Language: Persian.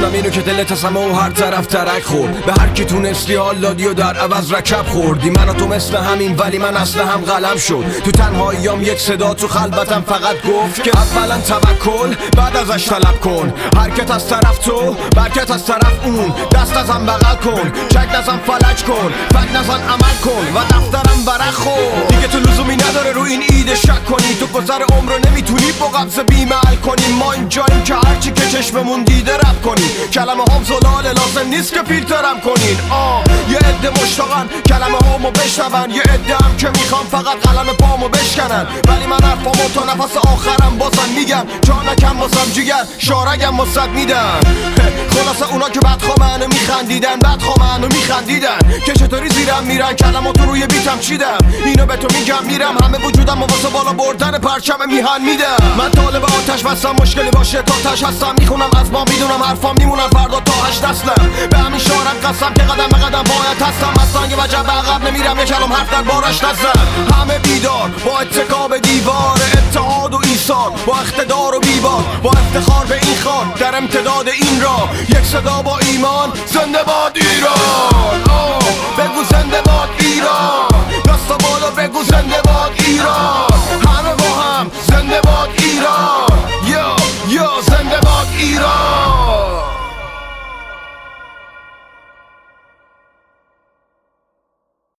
میدونم اینو که دلت از همه و هر طرف ترک خورد، به هر کی تونستی حال دادی و در عوض رکب خوردی. من و تو مثل همین ولی من اصل هم قلم شد. تو تنهاییام یک صدا تو خلوتم فقط گفت که اولا توکل بعد ازش طلب کن. حرکت از طرف تو برکت از طرف اون، دست ازم بغل کن، چک نزن فلج کن، فک نزن عمل کن و دفترم برق خور. دیگه تو لزومی نداره رو این ایده شک کنی، تو گذر عمر رو نمیتونی با قبض بیمعل کنی. ما اینجاییم که هرچی که چشممون دیده رب کنی، کلمه هم زلاله لازم نیست که فیلترم کنین. یه عده مشتاقن کلمه هامو بشنون، یه عده هم که میخوام فقط قلم پامو بشکنن. ولی من حرفامو تا نفس آخرم بازم میگم، جا نکم بازم جیگر شارگم واسد میدم. خلاصه اونا که بدخوامنو میخندیدن، بدخوامنو میخندیدن که چطوری زیرم میرن کلماتو روی بیتم چیدم. اینو به تو میگم میرم همه وجودم و واسه بالا بردن پرچم میهن میدم. من طالب آتش بستم مشکلی باشه تا تش هستم، میخونم از ما میدونم حرفام میمونن فردا تا 8 نسلم. به همین شارم قسم که قدم به قدم باید هستم، اصلا یه وجب به عقب نمیرم، یه کلام حرف در بارش نزن. همه بیدار با اتکا به دیوار اتحاد و ایثار، با اقتدار و بیبار، با افتخار به این خان در امتداد این راه. یک صدا با ایمان زنده باد ایران. بگو زنده باد ایران، دستا بالا بگو زنده باد ایران. همه با هم زنده باد ایران، یا زنده باد ایران.